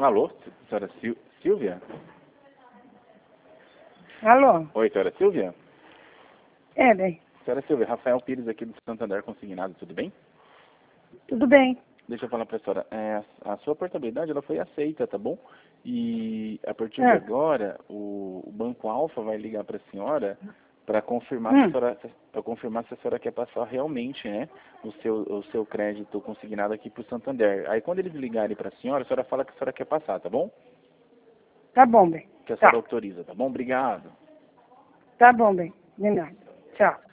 Alô, senhora Silvia? Alô? Oi, senhora Silvia? É, bem. Senhora Silvia, Rafael Pires aqui do Santander Consignado, tudo bem? Tudo bem. Deixa eu falar para a senhora, a sua portabilidade ela foi aceita, tá bom? E a partir de agora, o Banco Alfa vai ligar para a senhora para confirmar se a senhora quer passar realmente, né, o seu crédito consignado aqui para o Santander. Aí quando eles ligarem para a senhora fala que a senhora quer passar, tá bom? Tá bom, bem. Que a senhora autoriza, tá bom? Obrigado. Tá bom, bem. De nada. Tchau.